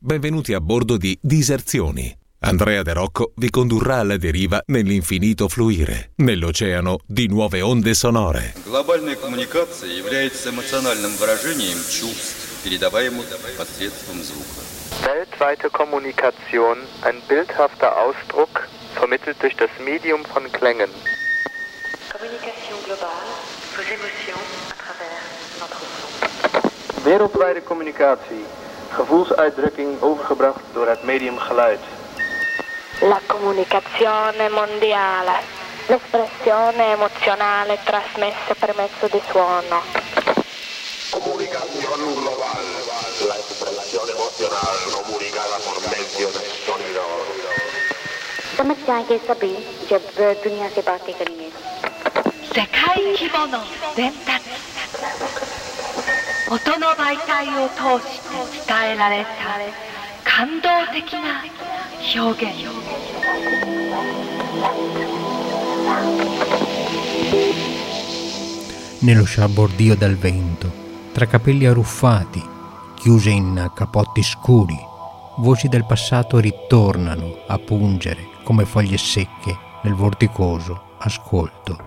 Benvenuti a bordo di Diserzioni. Andrea De Rocco vi condurrà alla deriva nell'infinito fluire, nell'oceano di nuove onde sonore. Глобальная коммуникация является эмоциональным выражением чувств, передаваемых посредством звука. Weltweite Kommunikation, ein bildhafter Ausdruck, vermittelt durch das Medium von Klängen. Communication globale, vos émotions à travers notre son. Wereldwijde communicatie, gevoelsuitdrukking overgebracht door het medium geluid. La comunicazione mondiale, l'espressione emozionale trasmessa per mezzo di suono. Comunicación global, la expresión emocional comunicada por medio del sonido. समझ के सभी जब दुनिया से बातें करेंगे 世界規模の伝達音の媒体を通して伝えられた感動的な表現。 Nello sciabordio dal vento, tra capelli arruffati, chiuse in capotti scuri, voci del passato ritornano a pungere come foglie secche nel vorticoso ascolto.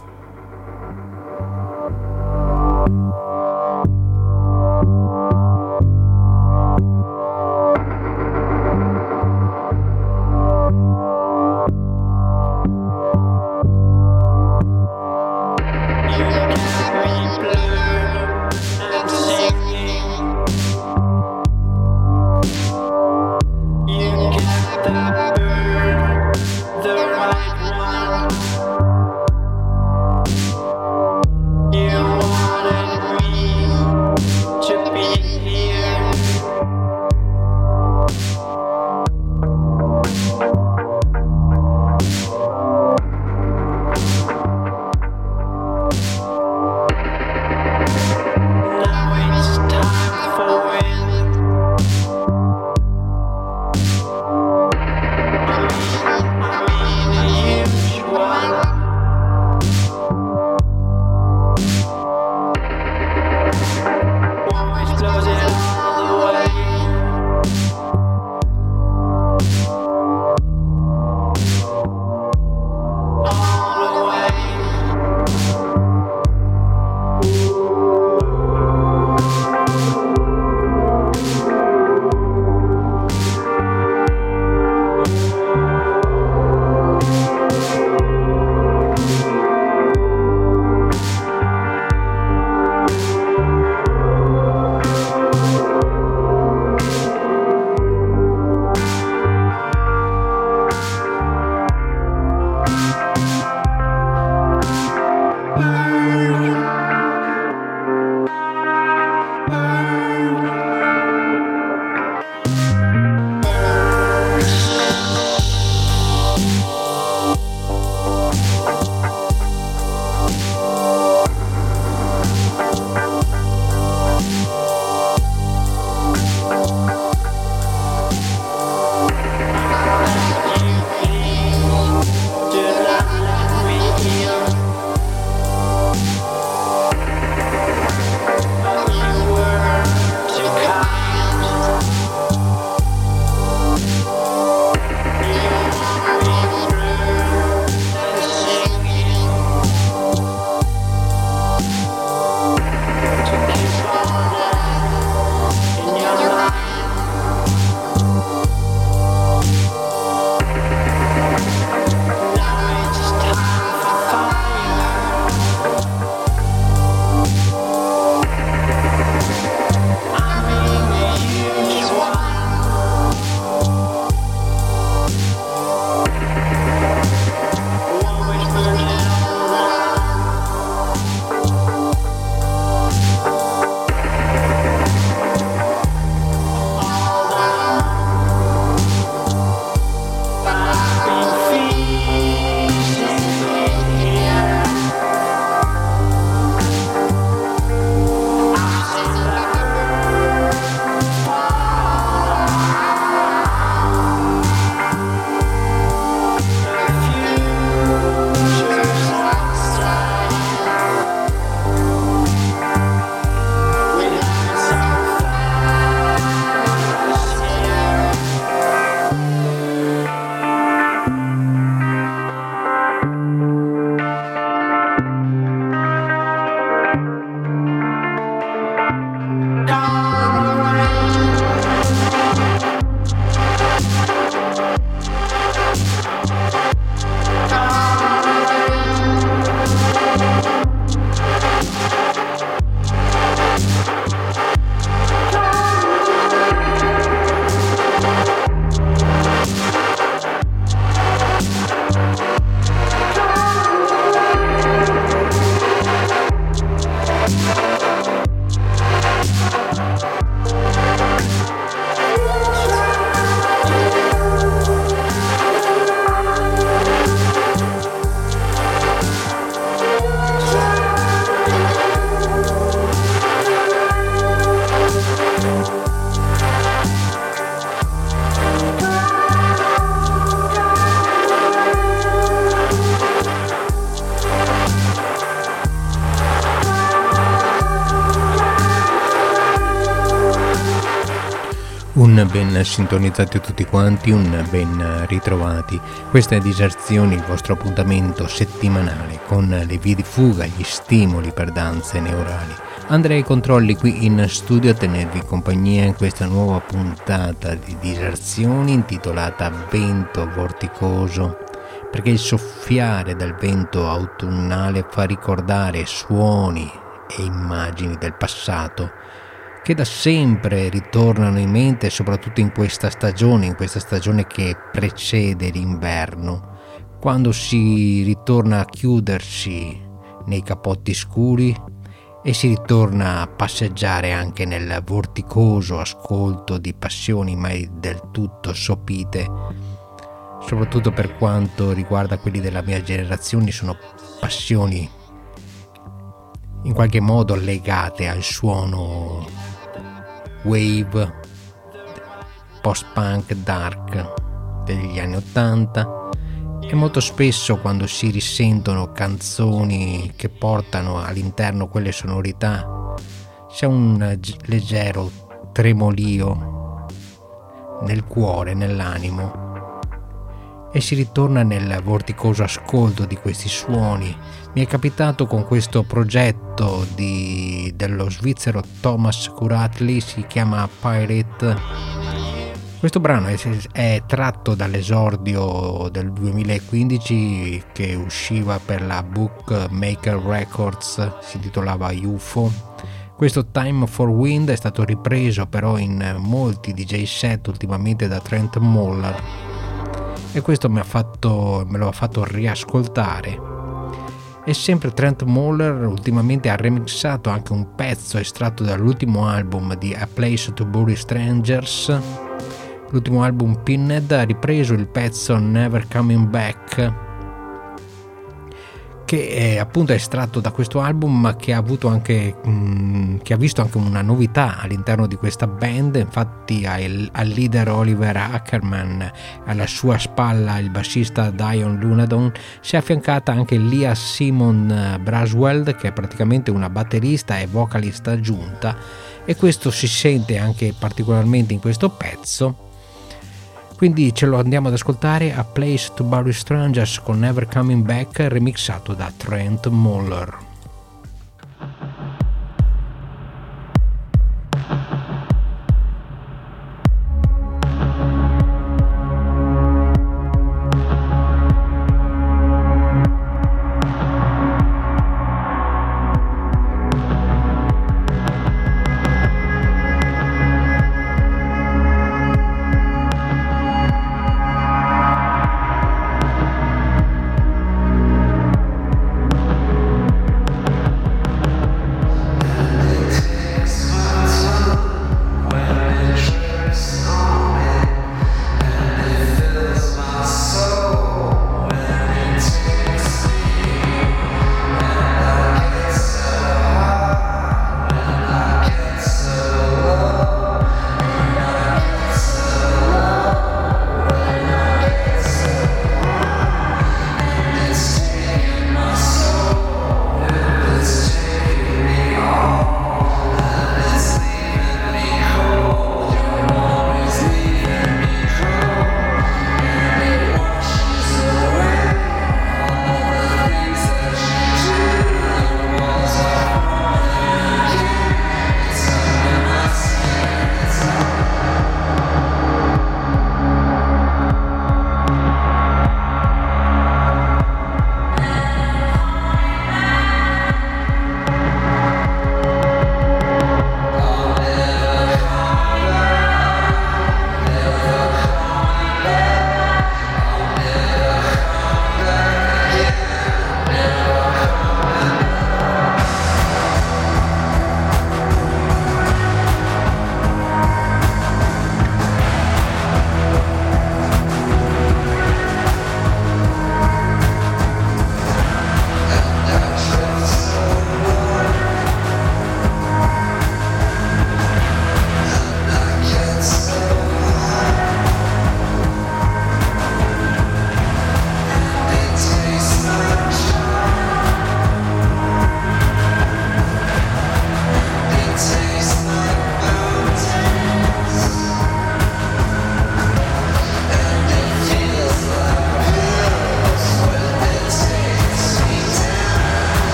Un ben sintonizzati a tutti quanti, un ben ritrovati. Questa è Diserzioni, il vostro appuntamento settimanale con le vie di fuga, gli stimoli per danze neurali. Andrea ai controlli qui in studio a tenervi compagnia in questa nuova puntata di Diserzioni intitolata Vento vorticoso, perché il soffiare del vento autunnale fa ricordare suoni e immagini del passato che da sempre ritornano in mente, soprattutto in questa stagione che precede l'inverno, quando si ritorna a chiudersi nei capotti scuri e si ritorna a passeggiare anche nel vorticoso ascolto di passioni mai del tutto sopite, soprattutto per quanto riguarda quelli della mia generazione. Sono passioni in qualche modo legate al suono wave, post-punk, dark degli anni '80, e molto spesso quando si risentono canzoni che portano all'interno quelle sonorità c'è un leggero tremolio nel cuore, nell'animo, e si ritorna nel vorticoso ascolto di questi suoni. Mi è capitato con questo progetto dello svizzero Thomas Kuratli, si chiama Pirate. Questo brano è tratto dall'esordio del 2015 che usciva per la Bookmaker Records, si intitolava UFO. Questo Time for Wind è stato ripreso però in molti DJ set ultimamente da Trent Moller, e questo me lo ha fatto riascoltare. E sempre Trent Moller ultimamente ha remixato anche un pezzo estratto dall'ultimo album di A Place to Bury Strangers. L'ultimo album Pinned ha ripreso il pezzo Never Coming Back, che è appunto estratto da questo album, ma che ha avuto anche che ha visto anche una novità all'interno di questa band. Infatti al leader Oliver Ackerman, alla sua spalla il bassista Dion Lunadon, si è affiancata anche Lia Simon Braswell, che è praticamente una batterista e vocalista aggiunta, e questo si sente anche particolarmente in questo pezzo. Quindi ce lo andiamo ad ascoltare, A Place to Bury Strangers con Never Coming Back, remixato da Trent Moller.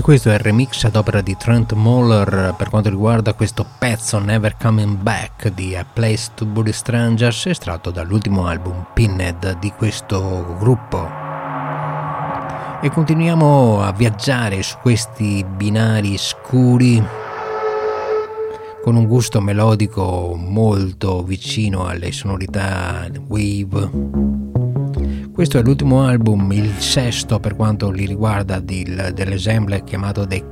questo è il remix ad opera di Trent Moller per quanto riguarda questo pezzo Never Coming Back di A Place to Bury Strangers, estratto dall'ultimo album Pinhead di questo gruppo. E continuiamo a viaggiare su questi binari scuri con un gusto melodico molto vicino alle sonorità wave. Questo è l'ultimo album, il sesto per quanto li riguarda, dell'ensemble chiamato The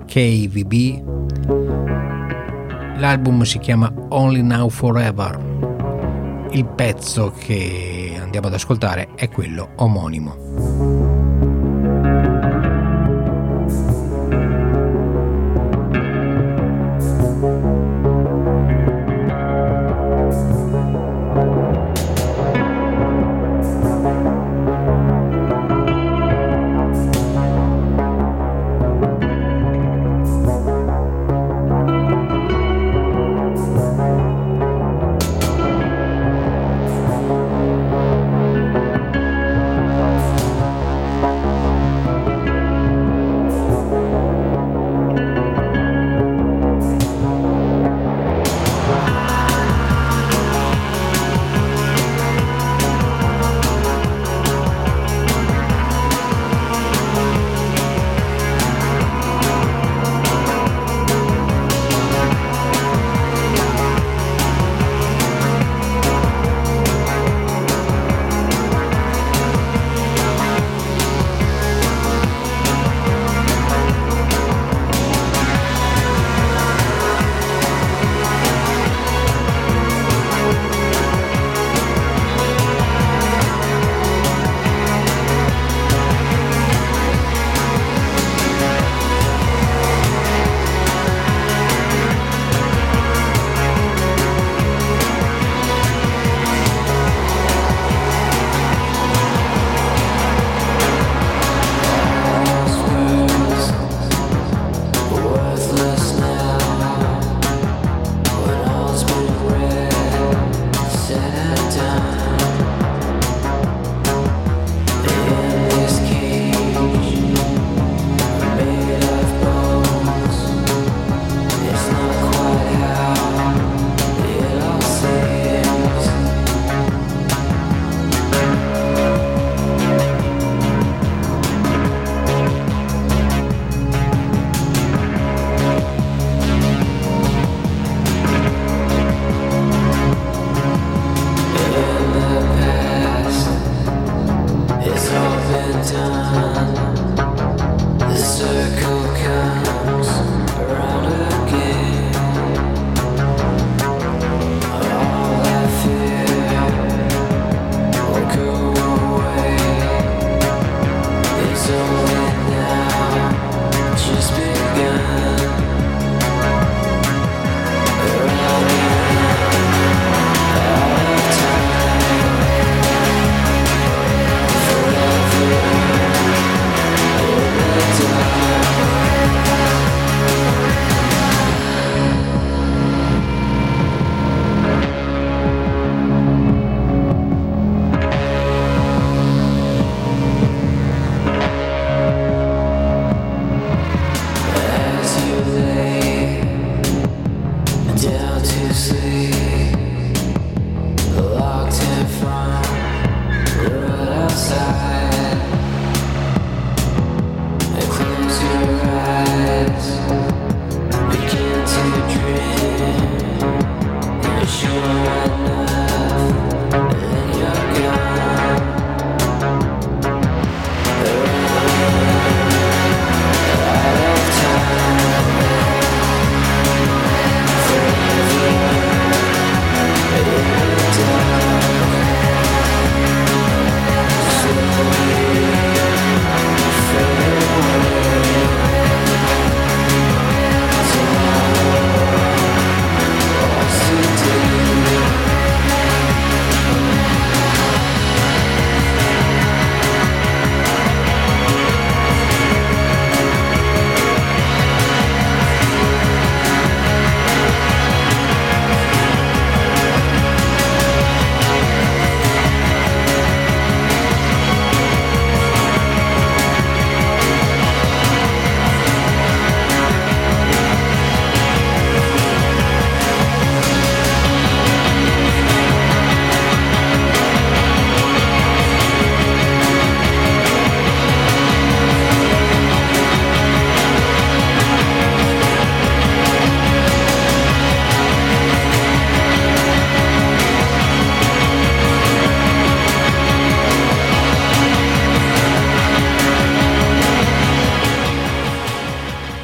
KVB. L'album si chiama Only Now Forever. Il pezzo che andiamo ad ascoltare è quello omonimo.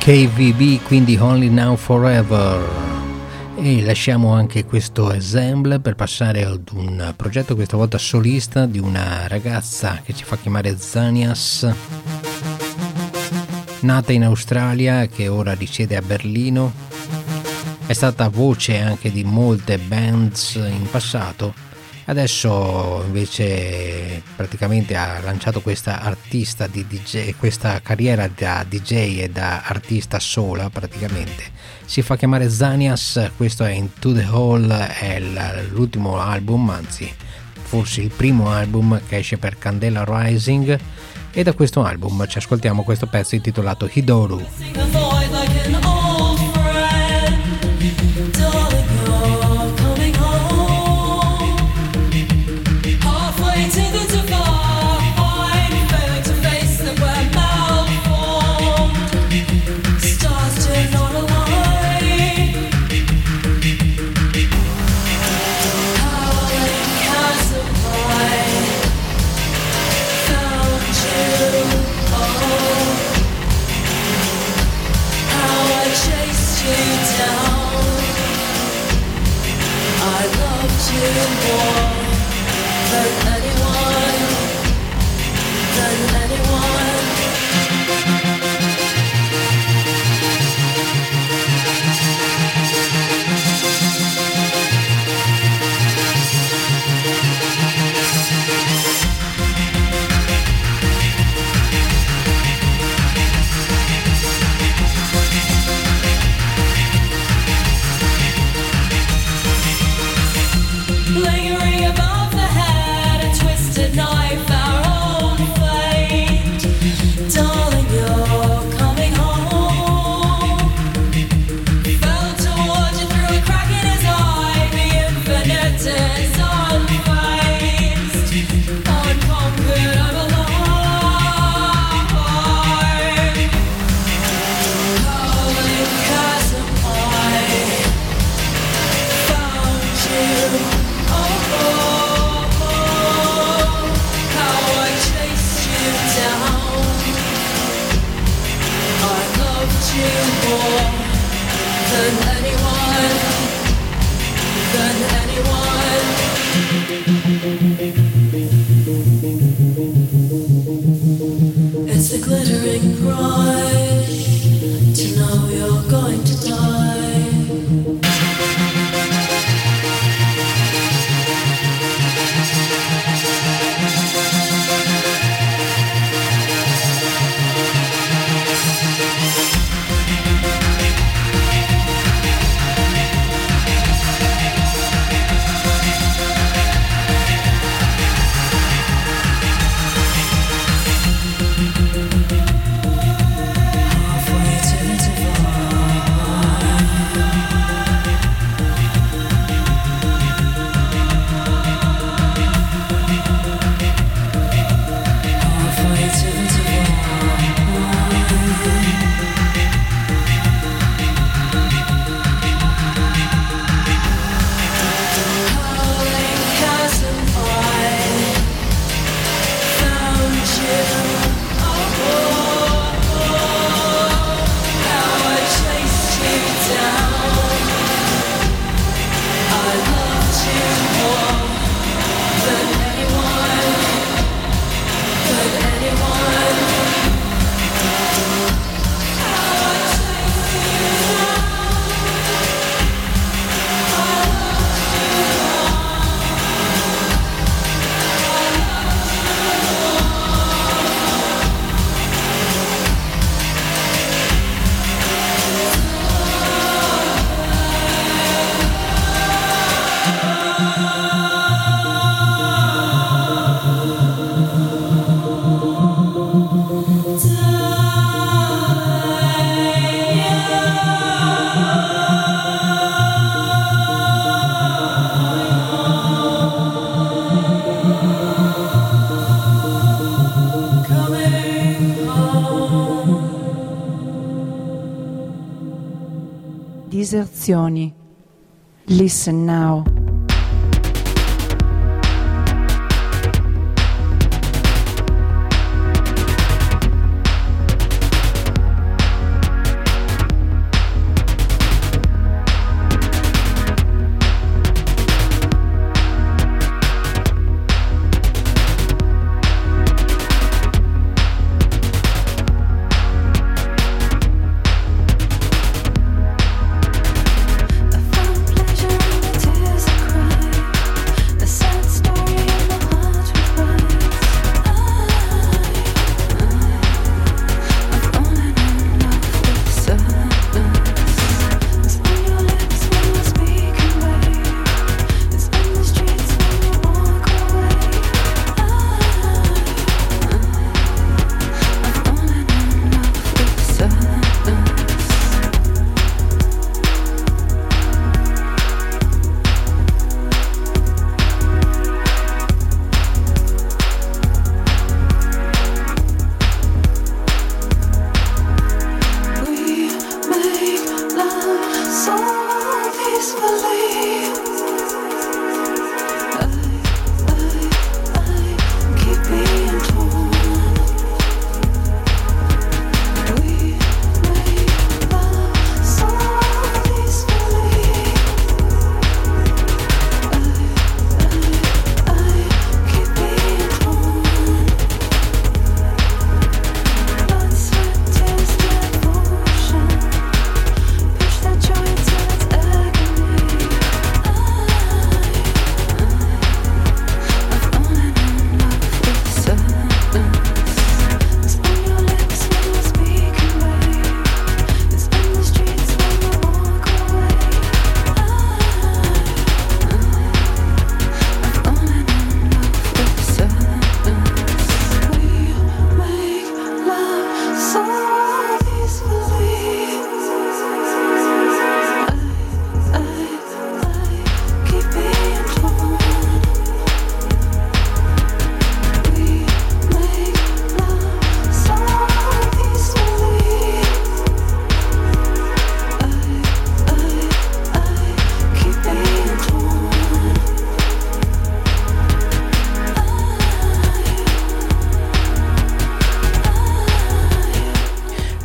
KVB, quindi Only Now Forever. E lasciamo anche questo ensemble per passare ad un progetto questa volta solista di una ragazza che si fa chiamare Zanias, nata in Australia che ora risiede a Berlino. È stata voce anche di molte bands in passato, adesso invece praticamente ha lanciato questa artista di DJ, questa carriera da DJ e da artista sola praticamente. Si fa chiamare Zanias, questo è Into the Hole, è l'ultimo album, anzi forse il primo album che esce per Candela Rising, e da questo album ci ascoltiamo questo pezzo intitolato Hidoru. Diserzioni. Listen now.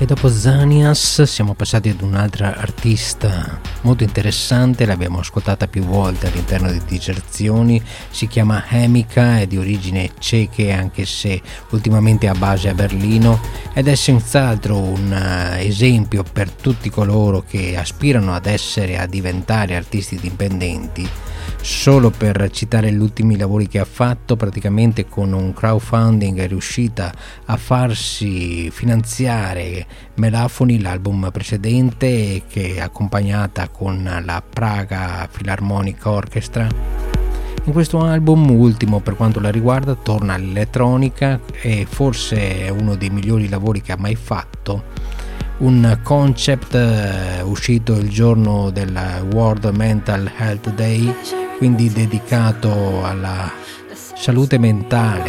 E dopo Zanias siamo passati ad un'altra artista molto interessante, l'abbiamo ascoltata più volte all'interno di Diserzioni, si chiama Emika, è di origini ceche anche se ultimamente ha base a Berlino ed è senz'altro un esempio per tutti coloro che aspirano a diventare artisti indipendenti. Solo per citare gli ultimi lavori che ha fatto, praticamente con un crowdfunding è riuscita a farsi finanziare Melafoni, l'album precedente, che è accompagnata con la Praga Philharmonic Orchestra. In questo album ultimo, per quanto la riguarda, torna all'elettronica e forse è uno dei migliori lavori che ha mai fatto. Un concept uscito il giorno del World Mental Health Day, quindi dedicato alla salute mentale,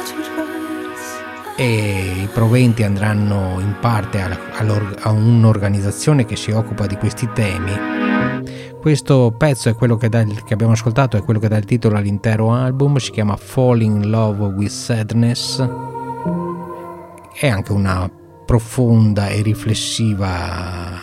e i proventi andranno in parte a un'organizzazione che si occupa di questi temi. Questo pezzo è quello che abbiamo ascoltato, è quello che dà il titolo all'intero album, si chiama Falling in Love with Sadness, è anche una profonda e riflessiva,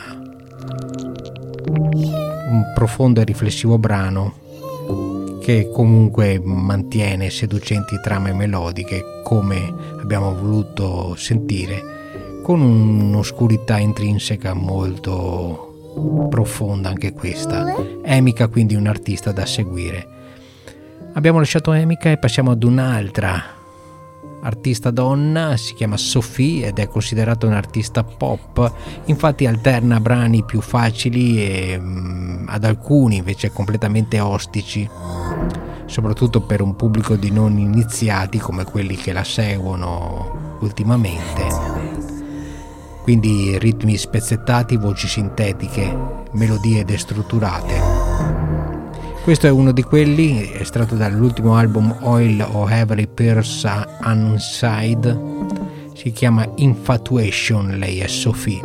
un profondo e riflessivo brano che comunque mantiene seducenti trame melodiche, come abbiamo voluto sentire, con un'oscurità intrinseca molto profonda anche questa. Emika, quindi un artista da seguire. Abbiamo lasciato Emika e passiamo ad un'altra artista donna, si chiama Sophie ed è considerata un'artista pop, infatti alterna brani più facili e ad alcuni invece completamente ostici, soprattutto per un pubblico di non iniziati come quelli che la seguono ultimamente. Quindi ritmi spezzettati, voci sintetiche, melodie destrutturate. Questo è uno di quelli, estratto dall'ultimo album Oil of Every Pierce Inside, si chiama Infatuation, lei è Sophie.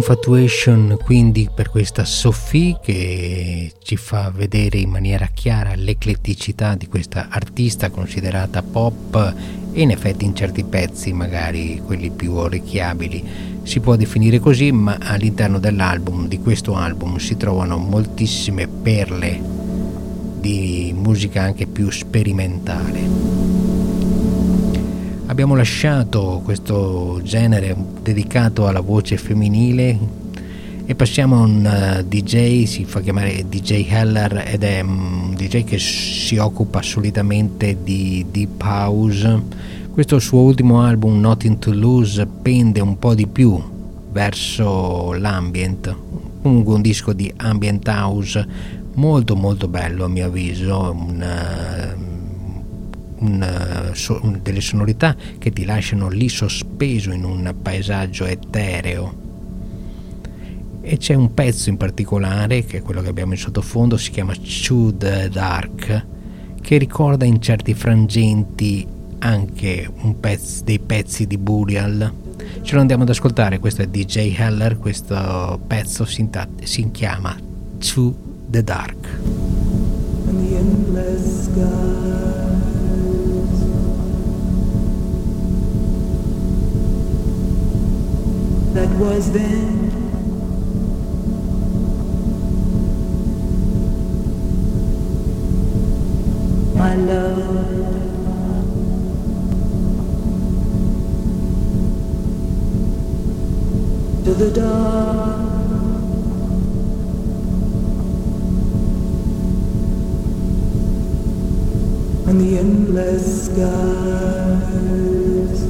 Infatuation quindi per questa Sophie, che ci fa vedere in maniera chiara l'ecletticità di questa artista considerata pop, e in effetti in certi pezzi, magari quelli più orecchiabili, si può definire così, ma all'interno dell'album, di questo album, si trovano moltissime perle di musica anche più sperimentale. Abbiamo lasciato questo genere dedicato alla voce femminile e passiamo a un DJ, si fa chiamare DJ Heller, ed è un DJ che si occupa solitamente di deep house. Questo suo ultimo album, Nothing to Lose, pende un po' di più verso l'ambient, comunque un disco di ambient house molto molto bello a mio avviso, delle sonorità che ti lasciano lì sospeso in un paesaggio etereo. E c'è un pezzo in particolare, che è quello che abbiamo in sottofondo, si chiama To the Dark, che ricorda in certi frangenti anche dei pezzi di Burial. Ce lo andiamo ad ascoltare. Questo è DJ Heller, questo pezzo si chiama To the Dark. And the endless skies that was then, my love, to the dark, and the endless skies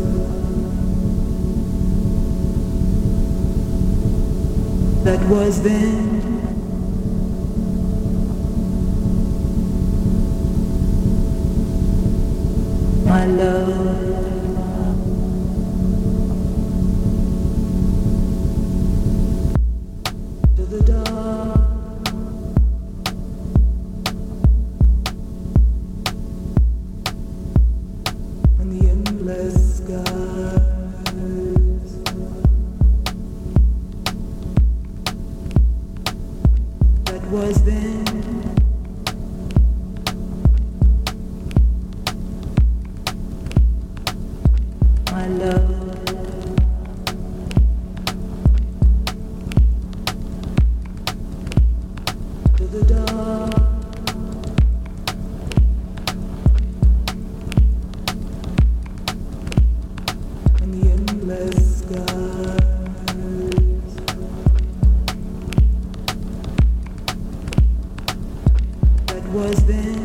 that was then, my love, to the dark, and the endless skies that was then, my love, to the dark, and the endless skies that was then,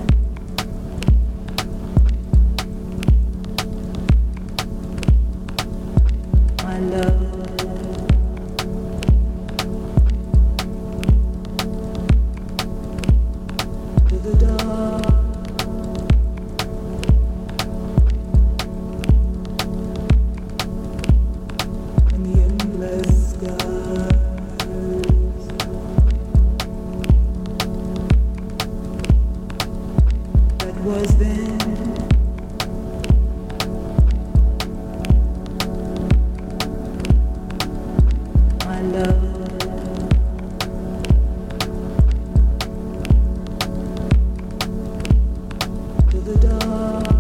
my love, to the dark, and the endless skies that was then, my love, to the dark,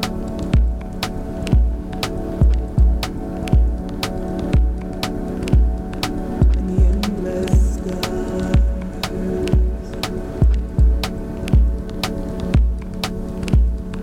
and the endless skies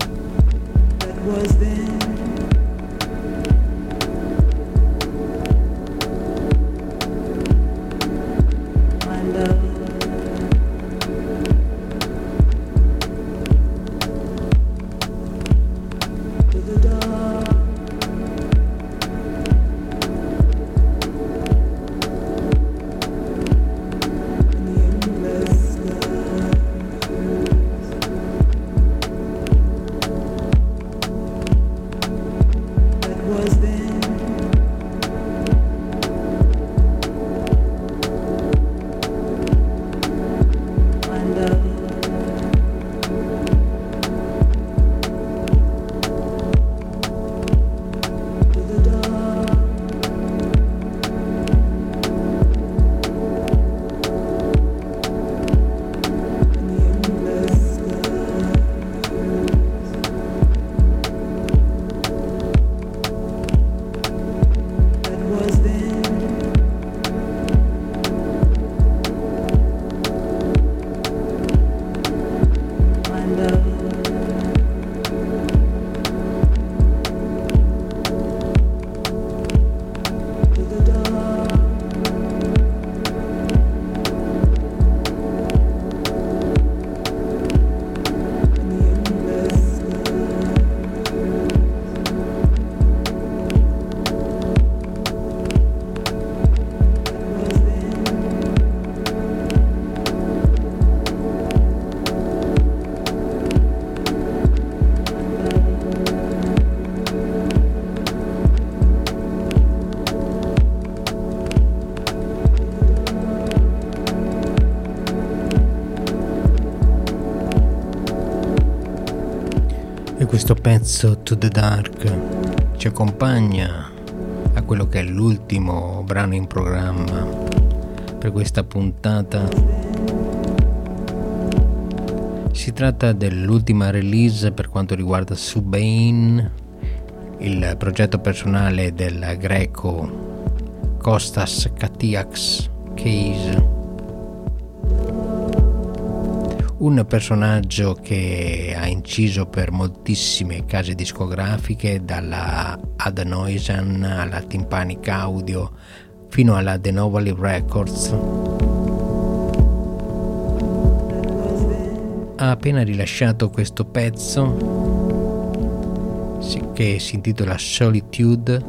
questo pezzo To The Dark ci accompagna a quello che è l'ultimo brano in programma per questa puntata. Si tratta dell'ultima release per quanto riguarda Subane, il progetto personale del greco Kostas Katiaks Case, un personaggio che ha inciso per moltissime case discografiche, dalla Ada Noisan alla Tympanic Audio fino alla The Novali Records. Ha appena rilasciato questo pezzo che si intitola Solitude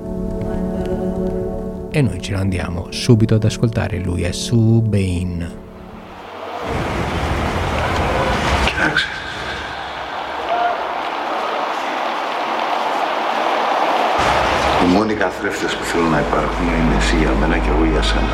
e noi ce lo andiamo subito ad ascoltare. Lui è Subane. Οι μόνοι καθρέφτες που θέλω να υπάρχουν είναι εσύ για μένα και εγώ για σένα.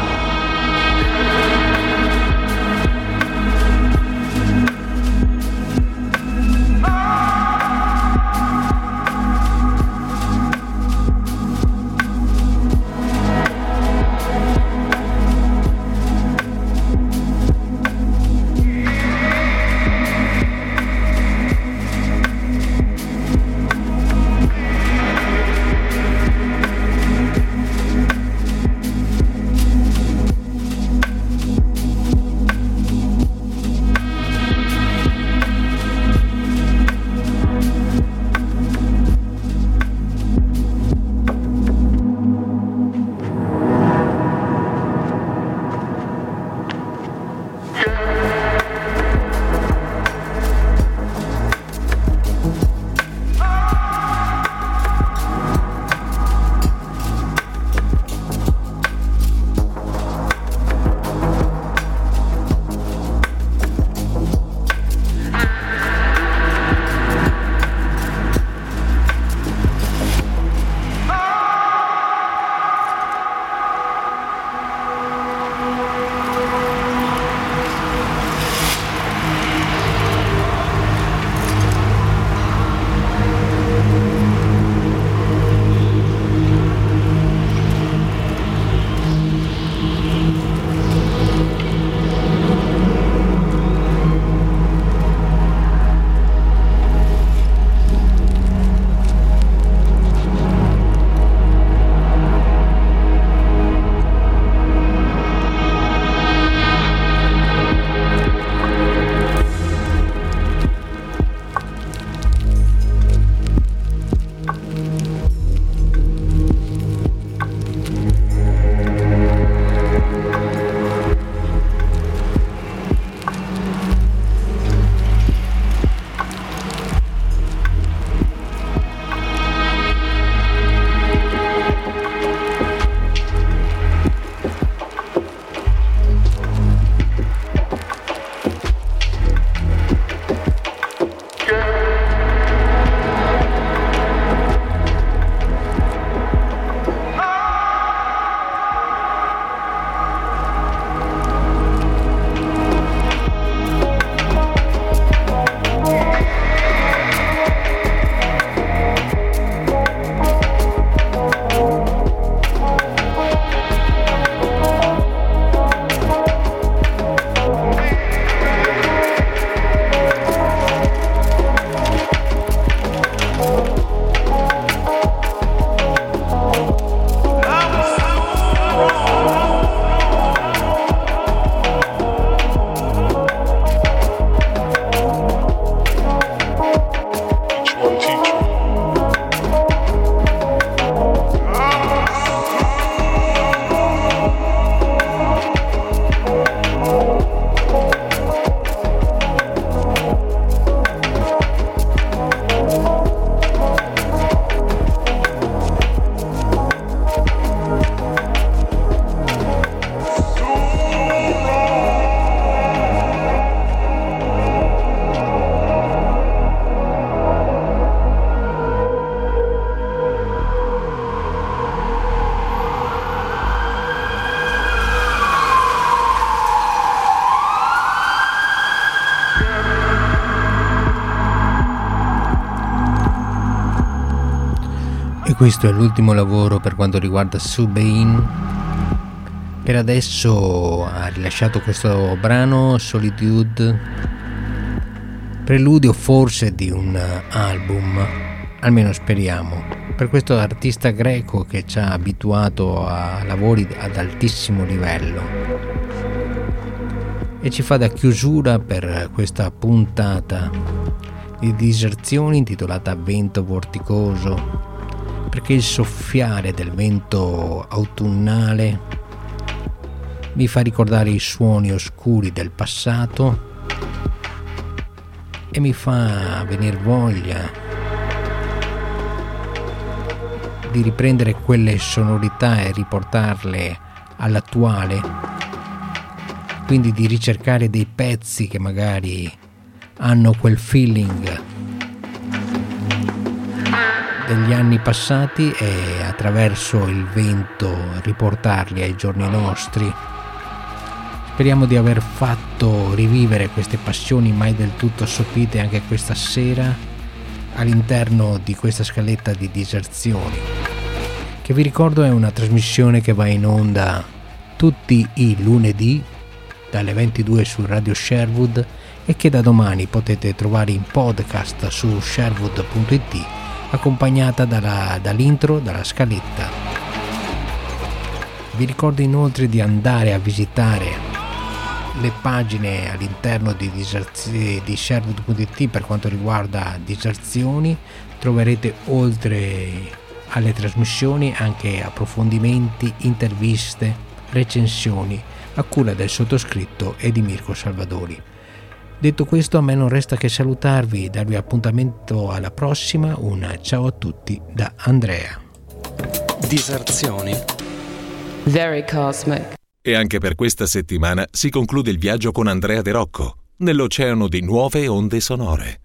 E questo è l'ultimo lavoro per quanto riguarda Sue Bain. Per adesso ha rilasciato questo brano, Solitude, preludio forse di un album, almeno speriamo, per questo artista greco che ci ha abituato a lavori ad altissimo livello. E ci fa da chiusura per questa puntata di Diserzioni intitolata Vento vorticoso, perché il soffiare del vento autunnale mi fa ricordare i suoni oscuri del passato e mi fa venir voglia di riprendere quelle sonorità e riportarle all'attuale, quindi di ricercare dei pezzi che magari hanno quel feeling degli anni passati e attraverso il vento riportarli ai giorni nostri. Speriamo di aver fatto rivivere queste passioni mai del tutto assopite anche questa sera all'interno di questa scaletta di Diserzioni, che vi ricordo è una trasmissione che va in onda tutti i lunedì dalle 22 su Radio Sherwood e che da domani potete trovare in podcast su sherwood.it, accompagnata dall'intro, dalla scaletta. Vi ricordo inoltre di andare a visitare le pagine all'interno di sherwood.it per quanto riguarda Diserzioni. Troverete oltre alle trasmissioni anche approfondimenti, interviste, recensioni a cura del sottoscritto e di Mirko Salvadori. Detto questo, a me non resta che salutarvi e darvi appuntamento alla prossima. Un ciao a tutti da Andrea. Diserzioni. Very cosmic. E anche per questa settimana si conclude il viaggio con Andrea De Rocco nell'oceano di nuove onde sonore.